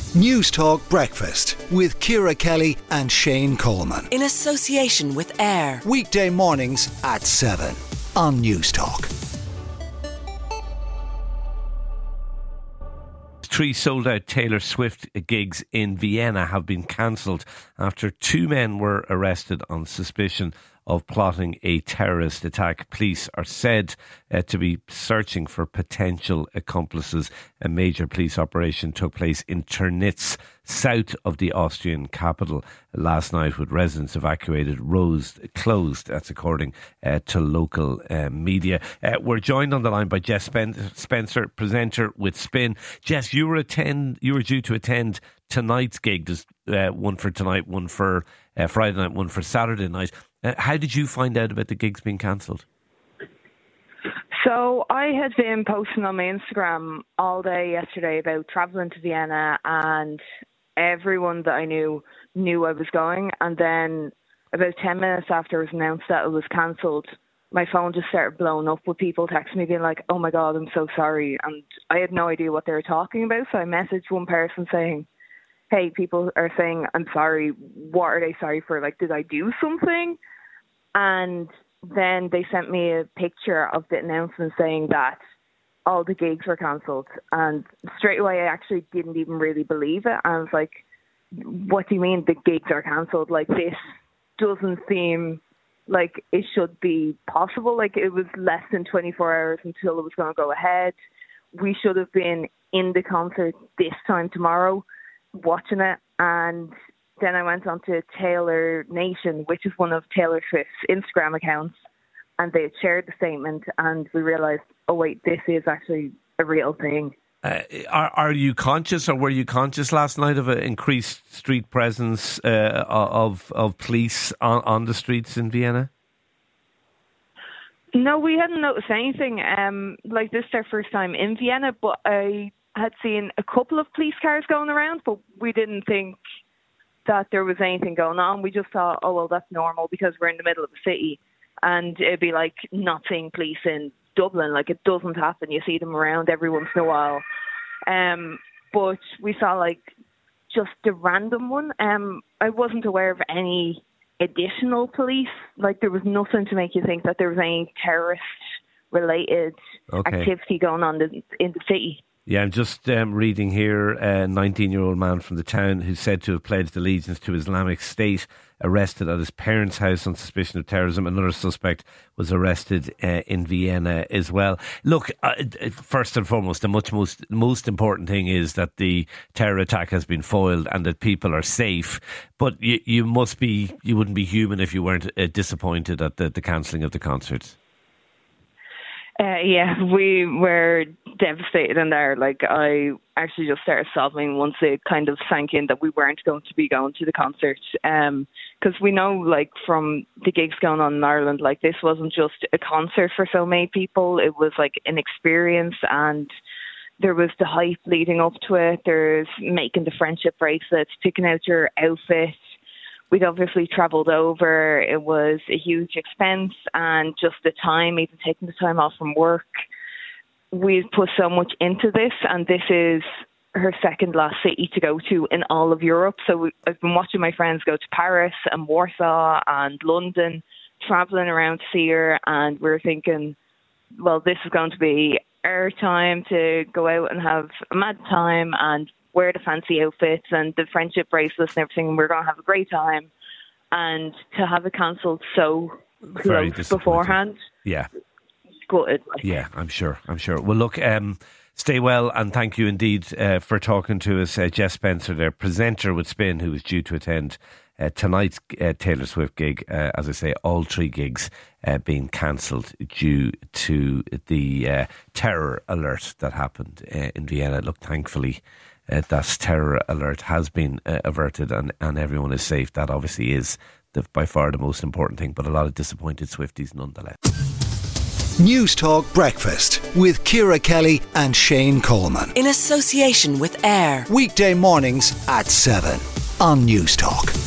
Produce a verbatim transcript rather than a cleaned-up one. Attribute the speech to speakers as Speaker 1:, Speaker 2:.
Speaker 1: News Talk Breakfast with Ciara Kelly and Shane Coleman.
Speaker 2: In association with AIR.
Speaker 1: Weekday mornings at seven on News Talk.
Speaker 3: Three sold-out Taylor Swift gigs in Vienna have been cancelled after two men were arrested on suspicion of plotting a terrorist attack. Police are said uh, to be searching for potential accomplices. A major police operation took place in Ternitz, south of the Austrian capital last night, with residents evacuated, roads closed. That's according uh, to local uh, media. Uh, we're joined on the line by Jess Spencer, presenter with Spin. Jess, you were attend. You were due to attend tonight's gig. There's uh, one for tonight, one for uh, Friday night, one for Saturday night. Uh, how did you find out about the gigs being cancelled?
Speaker 4: So I had been posting on my Instagram all day yesterday about travelling to Vienna, and everyone that I knew knew I was going. And then about ten minutes after it was announced that it was cancelled, my phone just started blowing up with people texting me being like, oh my God, I'm so sorry. And I had no idea what they were talking about. So I messaged one person saying, hey, people are saying, I'm sorry. What are they sorry for? Like, did I do something? And then they sent me a picture of the announcement saying that all the gigs were cancelled. And straight away, I actually didn't even really believe it. I was like, what do you mean the gigs are cancelled? Like, this doesn't seem like it should be possible. Like, it was less than twenty-four hours until it was going to go ahead. We should have been in the concert this time tomorrow, watching it. And then I went on to Taylor Nation, which is one of Taylor Swift's Instagram accounts, and they had shared the statement, and we realised, oh wait, this is actually a real thing.
Speaker 3: Uh, are, are you conscious, or were you conscious last night of an increased street presence uh, of of police on, on the streets in Vienna?
Speaker 4: No, we hadn't noticed anything. Um, like, this is our first time in Vienna, but I had seen a couple of police cars going around, but we didn't think that there was anything going on. We just thought, oh, well, that's normal because we're in the middle of a city, and it'd be like not seeing police in Dublin. Like, it doesn't happen. You see them around every once in a while. Um, but we saw like just a random one. Um, I wasn't aware of any additional police. Like, there was nothing to make you think that there was any terrorist related okay. activity going on in, in the city.
Speaker 3: Yeah, I'm just um, reading here, a nineteen-year-old man from the town who's said to have pledged allegiance to Islamic State, arrested at his parents' house on suspicion of terrorism. Another suspect was arrested uh, in Vienna as well. Look, uh, first and foremost, the much most most important thing is that the terror attack has been foiled and that people are safe. But you, you must be, you wouldn't be human if you weren't uh, disappointed at the, the cancelling of the concerts.
Speaker 4: Uh, yeah, we were devastated in there. Like, I actually just started sobbing once it kind of sank in that we weren't going to be going to the concert. Um, because we know, like, from the gigs going on in Ireland, like, this wasn't just a concert for so many people. It was like an experience, and there was the hype leading up to it. There's making the friendship bracelets, picking out your outfit. We'd obviously travelled over. It was a huge expense, and just the time, even taking the time off from work. We've put so much into this, and this is her second last city to go to in all of Europe. So we, I've been watching my friends go to Paris and Warsaw and London, travelling around to see her, and we're thinking, well, this is going to be our time to go out and have a mad time and wear the fancy outfits and the friendship bracelets and everything, and we're going to have a great time. And to have it cancelled so
Speaker 3: Very
Speaker 4: close beforehand,
Speaker 3: yeah,
Speaker 4: good.
Speaker 3: Yeah, I'm sure. I'm sure. Well, look, um, stay well, and thank you indeed uh, for talking to us, uh, Jess Spencer, their presenter with Spin, who is due to attend uh, tonight's uh, Taylor Swift gig. Uh, as I say, all three gigs uh, being cancelled due to the uh, terror alert that happened uh, in Vienna. Look, thankfully, Uh, that terror alert has been uh, averted and, and everyone is safe. That obviously is the, by far the most important thing, but a lot of disappointed Swifties nonetheless.
Speaker 1: News Talk Breakfast with Ciara Kelly and Shane Coleman.
Speaker 2: In association with AIR.
Speaker 1: Weekday mornings at seven on News Talk.